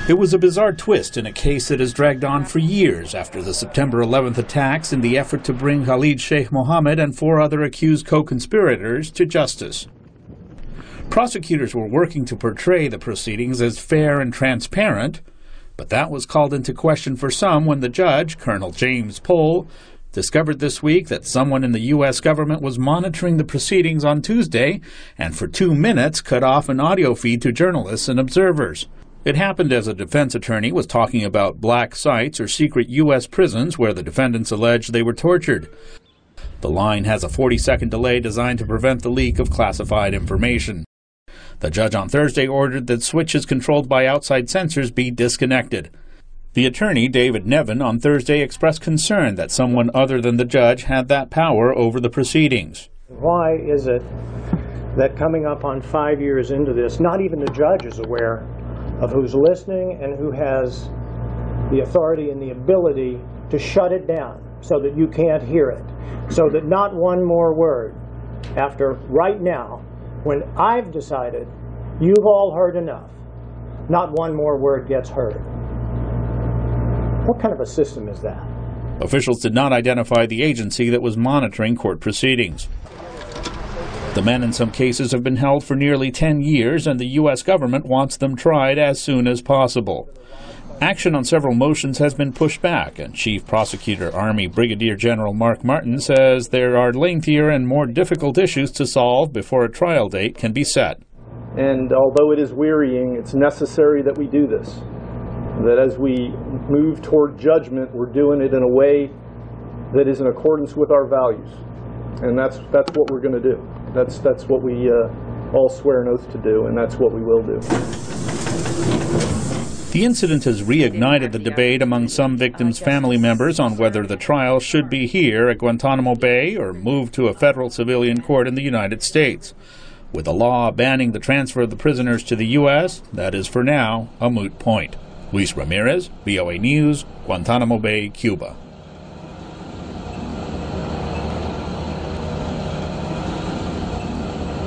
It was a bizarre twist in a case that has dragged on for years after the September 11th attacks in the effort to bring Khalid Sheikh Mohammed and 4 other accused co-conspirators to justice. Prosecutors were working to portray the proceedings as fair and transparent, but that was called into question for some when the judge, Colonel James Pohl, discovered this week that someone in the U.S. government was monitoring the proceedings on Tuesday and for 2 minutes cut off an audio feed to journalists and observers. It happened as a defense attorney was talking about black sites or secret U.S. prisons where the defendants alleged they were tortured. The line has a 40-second delay designed to prevent the leak of classified information. The judge on Thursday ordered that switches controlled by outside sensors be disconnected. The attorney, David Nevin, on Thursday expressed concern that someone other than the judge had that power over the proceedings. Why is it that coming up on 5 years into this, not even the judge is aware of who's listening and who has the authority and the ability to shut it down so that you can't hear it, so that not one more word after right now, when I've decided you've all heard enough, not one more word gets heard. What kind of a system is that? Officials did not identify the agency that was monitoring court proceedings. The men in some cases have been held for nearly 10 years, and the U.S. government wants them tried as soon as possible. Action on several motions has been pushed back, and Chief Prosecutor Army Brigadier General Mark Martin says there are lengthier and more difficult issues to solve before a trial date can be set. And although it is wearying, it's necessary that we do this. That as we move toward judgment, we're doing it in a way that is in accordance with our values. And that's what we're going to do. That's what we all swear an oath to do, and that's what we will do. The incident has reignited the debate among some victims' family members on whether the trial should be here at Guantanamo Bay or moved to a federal civilian court in the United States. With a law banning the transfer of the prisoners to the U.S., that is for now a moot point. Luis Ramirez, VOA News, Guantanamo Bay, Cuba.